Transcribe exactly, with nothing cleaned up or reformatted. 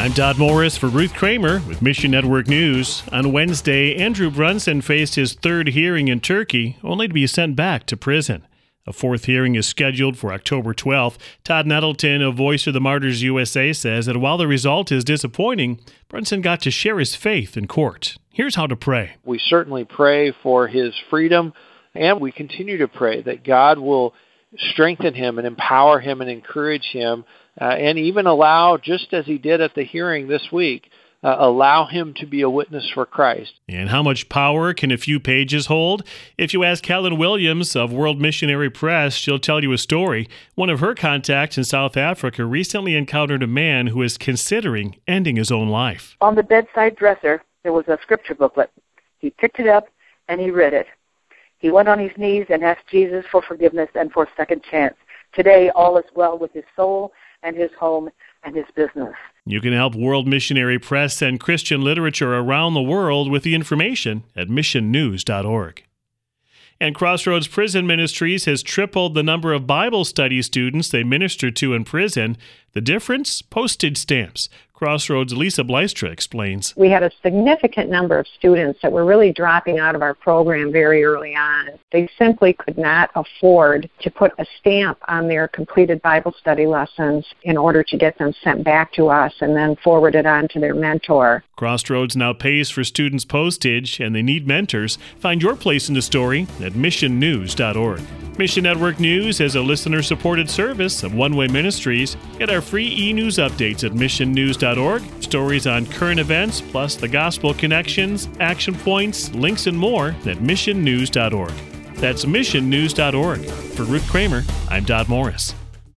I'm Dodd Morris for Ruth Kramer with Mission Network News. On Wednesday, Andrew Brunson faced his third hearing in Turkey, only to be sent back to prison. A fourth hearing is scheduled for October twelfth. Todd Nettleton of Voice of the Martyrs U S A says that while the result is disappointing, Brunson got to share his faith in court. Here's how to pray. We certainly pray for his freedom, and we continue to pray that God will strengthen him and empower him and encourage him, uh, and even allow, just as he did at the hearing this week, Uh, allow him to be a witness for Christ. And how much power can a few pages hold? If you ask Helen Williams of World Missionary Press, she'll tell you a story. One of her contacts in South Africa recently encountered a man who is considering ending his own life. On the bedside dresser, there was a scripture booklet. He picked it up and he read it. He went on his knees and asked Jesus for forgiveness and for a second chance. Today, all is well with his soul and his home and his business. You can help World Missionary Press send Christian literature around the world with the information at mission news dot org. And Crossroads Prison Ministries has tripled the number of Bible study students they minister to in prison. The difference? Postage stamps. Crossroads' Lisa Blystra explains. We had a significant number of students that were really dropping out of our program very early on. They simply could not afford to put a stamp on their completed Bible study lessons in order to get them sent back to us and then forwarded on to their mentor. Crossroads now pays for students' postage, and they need mentors. Find your place in the story at mission news dot org. Mission Network News is a listener-supported service of One Way Ministries. Get our free e-news updates at mission news dot org. Stories on current events, plus the gospel connections, action points, links, and more at mission news dot org. That's mission news dot org. For Ruth Kramer, I'm Dodd Morris.